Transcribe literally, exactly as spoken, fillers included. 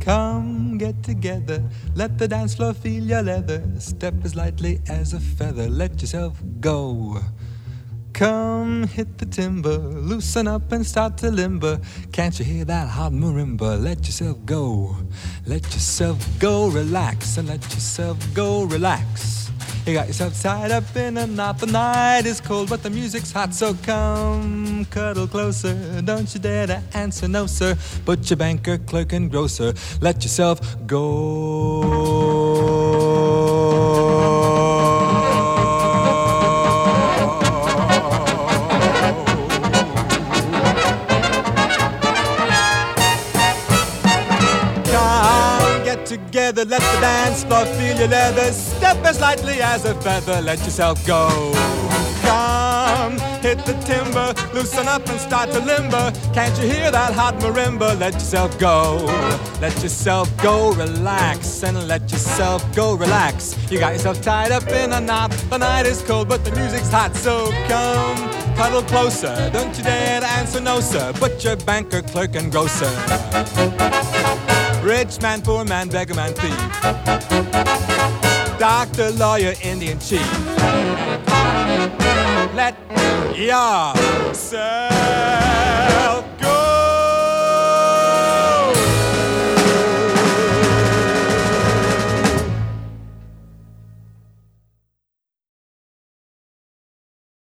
Come, get together, let the dance floor feel your leather. Step as lightly as a feather, let yourself go. Come, hit the timber, loosen up and start to limber. Can't you hear that hot marimba? Let yourself go, let yourself go, relax, and let yourself go, relax. You got yourself tied up in a knot. The night is cold, but the music's hot. So come, cuddle closer. Don't you dare to answer no, sir. Butcher, banker, clerk, and grocer. Let yourself go. Together, let the dance floor feel your leather. Step as lightly as a feather, let yourself go. Come, hit the timber, loosen up and start to limber. Can't you hear that hot marimba? Let yourself go, let yourself go, relax, and let yourself go, relax. You got yourself tied up in a knot. The night is cold, but the music's hot. So come, cuddle closer. Don't you dare to answer no, sir. Butcher, banker, clerk, and grocer. Rich man, poor man, beggar man, thief. Doctor, lawyer, Indian chief. Let yourself